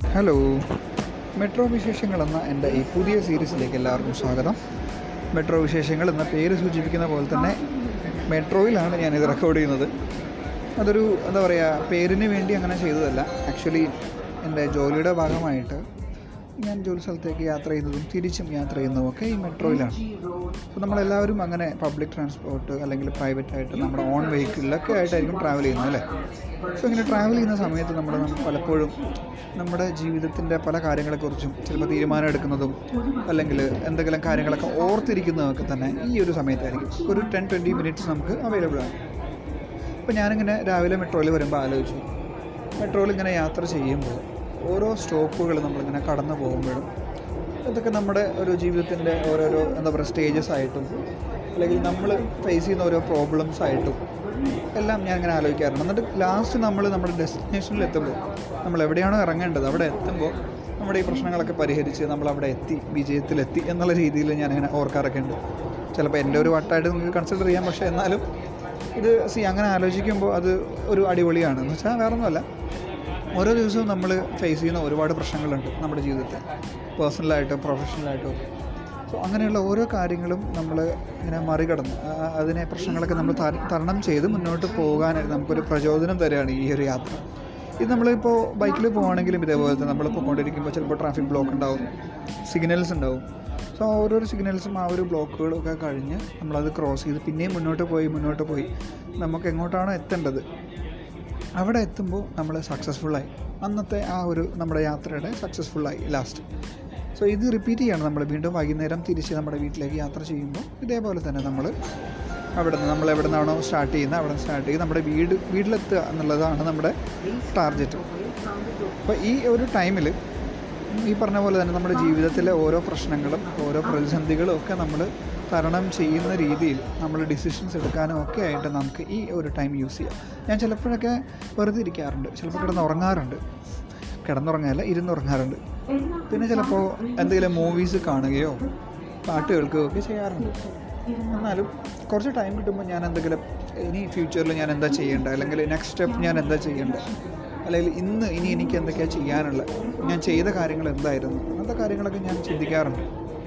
Hello, metro വിശേഷങ്ങൾ എന്ന എൻ്റെ ഈ പുതിയ സീരീസിലേക്ക് എല്ലാവർക്കും സ്വാഗതം. മെട്രോ വിശേഷങ്ങൾ എന്ന പേര് സൂചിപ്പിക്കുന്ന പോലെ തന്നെ മെട്രോയിലാണ് ഞാനിത് റെക്കോർഡ് ചെയ്യുന്നത്. അതൊരു എന്താ പറയുക, പേരിന് വേണ്ടി അങ്ങനെ ചെയ്തതല്ല. ആക്ച്വലി എൻ്റെ ജോലിയുടെ ഭാഗമായിട്ട് ഞാൻ ജോലി സ്ഥലത്തേക്ക് യാത്ര ചെയ്യുന്നതും തിരിച്ചും യാത്ര ചെയ്യുന്നതുമൊക്കെ ഈ മെട്രോയിലാണ്. അപ്പോൾ നമ്മളെല്ലാവരും അങ്ങനെ പബ്ലിക് ട്രാൻസ്പോർട്ട് അല്ലെങ്കിൽ പ്രൈവറ്റായിട്ട് നമ്മുടെ ഓൺ വെഹിക്കിളിലൊക്കെ ആയിട്ടായിരിക്കും ട്രാവൽ ചെയ്യുന്നത്, അല്ലേ? സോ ഇങ്ങനെ ട്രാവൽ ചെയ്യുന്ന സമയത്ത് നമ്മൾ പലപ്പോഴും നമ്മുടെ ജീവിതത്തിൻ്റെ പല കാര്യങ്ങളെക്കുറിച്ചും ചിലപ്പോൾ തീരുമാനം എടുക്കുന്നതും അല്ലെങ്കിൽ എന്തെങ്കിലും കാര്യങ്ങളൊക്കെ ഓർത്തിരിക്കുന്നതൊക്കെ തന്നെ ഈ ഒരു സമയത്തായിരിക്കും. ഒരു 10-20 മിനിറ്റ്സ് നമുക്ക് അവൈലബിൾ ആണ്. അപ്പോൾ ഞാനിങ്ങനെ രാവിലെ മെട്രോയിൽ വരുമ്പോൾ ആലോചിച്ചു, മെട്രോയിൽ ഇങ്ങനെ യാത്ര ചെയ്യുമ്പോൾ ഓരോ സ്റ്റോപ്പുകൾ നമ്മളിങ്ങനെ കടന്നു പോകുമ്പോഴും ഇതൊക്കെ നമ്മുടെ ഒരു ജീവിതത്തിൻ്റെ ഓരോരോ എന്താ പറയുക സ്റ്റേജസ് ആയിട്ടും അല്ലെങ്കിൽ നമ്മൾ ഫേസ് ചെയ്യുന്ന ഓരോ പ്രോബ്ലംസ് ആയിട്ടും എല്ലാം ഞാൻ ഇങ്ങനെ ആലോചിക്കാറുണ്ട്. എന്നിട്ട് ലാസ്റ്റ് നമ്മുടെ ഡെസ്റ്റിനേഷനിൽ എത്തുമ്പോൾ നമ്മൾ എവിടെയാണോ ഇറങ്ങേണ്ടത് അവിടെ എത്തുമ്പോൾ നമ്മുടെ ഈ പ്രശ്നങ്ങളൊക്കെ പരിഹരിച്ച് നമ്മളവിടെ എത്തി, വിജയത്തിലെത്തി എന്നുള്ള രീതിയിൽ ഞാനിങ്ങനെ ഓർക്കാറൊക്കെ ഉണ്ട്. ചിലപ്പോൾ എൻ്റെ ഒരു വട്ടായിട്ട് നിങ്ങൾക്ക് കൺസിഡർ ചെയ്യാം, പക്ഷേ എന്നാലും ഇത് അങ്ങനെ ആലോചിക്കുമ്പോൾ അത് ഒരു അടിപൊളിയാണ്. എന്ന് വെച്ചാൽ വേറൊന്നുമല്ല, ഓരോ ദിവസവും നമ്മൾ ഫേസ് ചെയ്യുന്ന ഒരുപാട് പ്രശ്നങ്ങളുണ്ട് നമ്മുടെ ജീവിതത്തിൽ, പേഴ്സണലായിട്ടും പ്രൊഫഷണലായിട്ടും. സോ അങ്ങനെയുള്ള ഓരോ കാര്യങ്ങളും നമ്മൾ ഇങ്ങനെ മറികടന്ന് അതിനെ പ്രശ്നങ്ങളൊക്കെ നമ്മൾ തരണം ചെയ്ത് മുന്നോട്ട് പോകാനായിട്ട് നമുക്കൊരു പ്രചോദനം തരികയാണ് ഈ ഒരു യാത്ര. ഇത് നമ്മളിപ്പോൾ ബൈക്കിൽ പോകുകയാണെങ്കിലും ഇതേപോലെ തന്നെ നമ്മളിപ്പോൾ കൊണ്ടിരിക്കുമ്പോൾ ചിലപ്പോൾ ട്രാഫിക് ബ്ലോക്ക് ഉണ്ടാവും, സിഗ്നൽസ് ഉണ്ടാവും. സോ ഓരോരോ സിഗ്നൽസും ആ ഒരു ബ്ലോക്കുകളൊക്കെ കഴിഞ്ഞ് നമ്മളത് ക്രോസ് ചെയ്ത് പിന്നെയും മുന്നോട്ട് പോയി നമുക്ക് എങ്ങോട്ടാണോ എത്തേണ്ടത് അവിടെ എത്തുമ്പോൾ നമ്മൾ സക്സസ്ഫുള്ളായി. അന്നത്തെ ആ ഒരു നമ്മുടെ യാത്രയുടെ സക്സസ്ഫുള്ളായി ലാസ്റ്റ്. സോ ഇത് റിപ്പീറ്റ് ചെയ്യണം നമ്മൾ വീണ്ടും വൈകുന്നേരം തിരിച്ച് നമ്മുടെ വീട്ടിലേക്ക് യാത്ര ചെയ്യുമ്പോൾ. ഇതേപോലെ തന്നെ നമ്മൾ എവിടെ നിന്നാണോ സ്റ്റാർട്ട് ചെയ്യുന്നത് അവിടെ സ്റ്റാർട്ട് ചെയ്ത് നമ്മുടെ വീട്ടിലെത്തുക എന്നുള്ളതാണ് നമ്മുടെ ടാർഗറ്റ്. അപ്പോൾ ഈ ഒരു ടൈമിൽ ഈ പറഞ്ഞ പോലെ തന്നെ നമ്മുടെ ജീവിതത്തിലെ ഓരോ പ്രശ്നങ്ങളും ഓരോ പ്രതിസന്ധികളും ഒക്കെ നമ്മൾ തരണം ചെയ്യുന്ന രീതിയിൽ നമ്മൾ ഡിസിഷൻസ് എടുക്കാനും ഒക്കെ ആയിട്ട് നമുക്ക് ഈ ഒരു ടൈം യൂസ് ചെയ്യാം. ഞാൻ ചിലപ്പോഴൊക്കെ വെറുതെ ഇരിക്കാറുണ്ട്, ചിലപ്പോൾ ഇരുന്നുറങ്ങാറുണ്ട്. പിന്നെ ചിലപ്പോൾ എന്തെങ്കിലും മൂവീസ് കാണുകയോ പാട്ട് കേൾക്കുകയോ ഒക്കെ ചെയ്യാറുണ്ട്. എന്നാലും കുറച്ച് ടൈം കിട്ടുമ്പോൾ ഞാൻ എന്തെങ്കിലും ഇനി ഫ്യൂച്ചറിൽ ഞാൻ എന്താ ചെയ്യേണ്ടത്, അല്ലെങ്കിൽ നെക്സ്റ്റ് സ്റ്റെപ്പ് ഞാൻ എന്താ ചെയ്യേണ്ടത്, അല്ലെങ്കിൽ ഇനി എനിക്ക് എന്തൊക്കെയാണ് ചെയ്യാനുള്ളത്, ഞാൻ ചെയ്ത കാര്യങ്ങൾ എന്തായിരുന്നു, അങ്ങനത്തെ കാര്യങ്ങളൊക്കെ ഞാൻ ചിന്തിക്കാറുണ്ട്.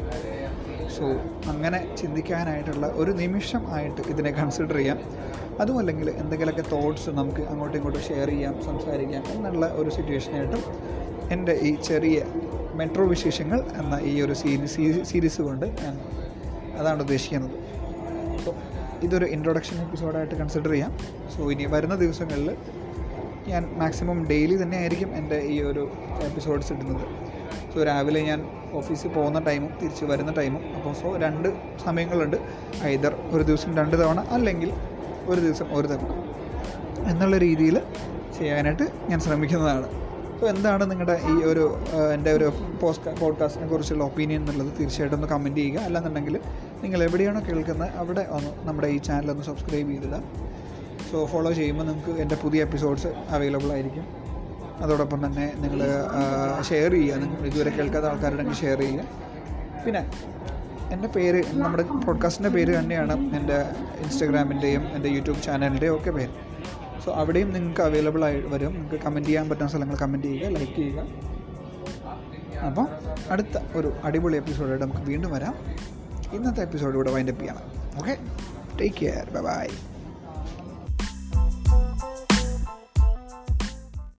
സോ അങ്ങനെ ചിന്തിക്കാനായിട്ടുള്ള ഒരു നിമിഷം ആയിട്ട് ഇതിനെ കൺസിഡർ ചെയ്യാം. അതുമല്ലെങ്കിൽ എന്തെങ്കിലുമൊക്കെ തോട്ട്സ് നമുക്ക് അങ്ങോട്ടും ഇങ്ങോട്ടും ഷെയർ ചെയ്യാം, സംസാരിക്കാം എന്നുള്ള ഒരു സിറ്റുവേഷനായിട്ടും എൻ്റെ ഈ ചെറിയ മെട്രോ വിശേഷങ്ങൾ എന്ന ഈ ഒരു സീരീസ് കൊണ്ട് ഞാൻ അതാണ് ഉദ്ദേശിക്കുന്നത്. സോ ഇതൊരു ഇൻട്രൊഡക്ഷൻ എപ്പിസോഡായിട്ട് കൺസിഡർ ചെയ്യാം. സോ ഇനി വരുന്ന ദിവസങ്ങളിൽ ഞാൻ മാക്സിമം ഡെയിലി തന്നെ ആയിരിക്കും എൻ്റെ ഈ ഒരു എപ്പിസോഡ്സ് ഇടുന്നത്. സോ രാവിലെ ഞാൻ ഓഫീസിൽ പോകുന്ന ടൈമും തിരിച്ച് വരുന്ന ടൈമും, അപ്പോൾ 2 സമയങ്ങളുണ്ട്. ഐദർ ഒരു ദിവസം 2 തവണ അല്ലെങ്കിൽ ഒരു ദിവസം 1 തവണ എന്നുള്ള രീതിയിൽ ചെയ്യാനായിട്ട് ഞാൻ ശ്രമിക്കുന്നതാണ്. സോ എന്താണ് നിങ്ങളുടെ ഈ ഒരു എൻ്റെ ഒരു പോഡ്കാസ്റ്റിനെ കുറിച്ചുള്ള ഒപ്പീനിയൻ എന്നുള്ളത് തീർച്ചയായിട്ടും ഒന്ന് കമൻറ്റ് ചെയ്യുക. അല്ലാന്നുണ്ടെങ്കിൽ നിങ്ങൾ എവിടെയാണോ കേൾക്കുന്നത് അവിടെ ഒന്ന് നമ്മുടെ ഈ ചാനലൊന്ന് സബ്സ്ക്രൈബ് ചെയ്തിടുക. സോ ഫോളോ ചെയ്യുമ്പോൾ നിങ്ങൾക്ക് എൻ്റെ പുതിയ എപ്പിസോഡ്സ് അവൈലബിൾ ആയിരിക്കും. അതോടൊപ്പം തന്നെ നിങ്ങൾ ഷെയർ ചെയ്യുക, നിങ്ങൾ ഇതുവരെ കേൾക്കാത്ത ആൾക്കാരുണ്ടെങ്കിൽ ഷെയർ ചെയ്യുക. പിന്നെ എൻ്റെ പേര്, നമ്മുടെ പോഡ്കാസ്റ്റിൻ്റെ പേര് തന്നെയാണ് എൻ്റെ ഇൻസ്റ്റാഗ്രാമിൻ്റെയും എൻ്റെ യൂട്യൂബ് ചാനലിൻ്റെയും ഒക്കെ പേര്. സോ അവിടെയും നിങ്ങൾക്ക് അവൈലബിൾ ആയി വരും. നിങ്ങൾക്ക് കമൻറ്റ് ചെയ്യാൻ പറ്റുന്ന സ്ഥലങ്ങൾ കമൻറ്റ് ചെയ്യുക, ലൈക്ക് ചെയ്യുക. അപ്പോൾ അടുത്ത ഒരു അടിപൊളി എപ്പിസോഡായിട്ട് നമുക്ക് വീണ്ടും വരാം. ഇന്നത്തെ എപ്പിസോഡ് ഇവിടെ വൈൻഡപ്പ് ചെയ്യണം. Okay, take care, by.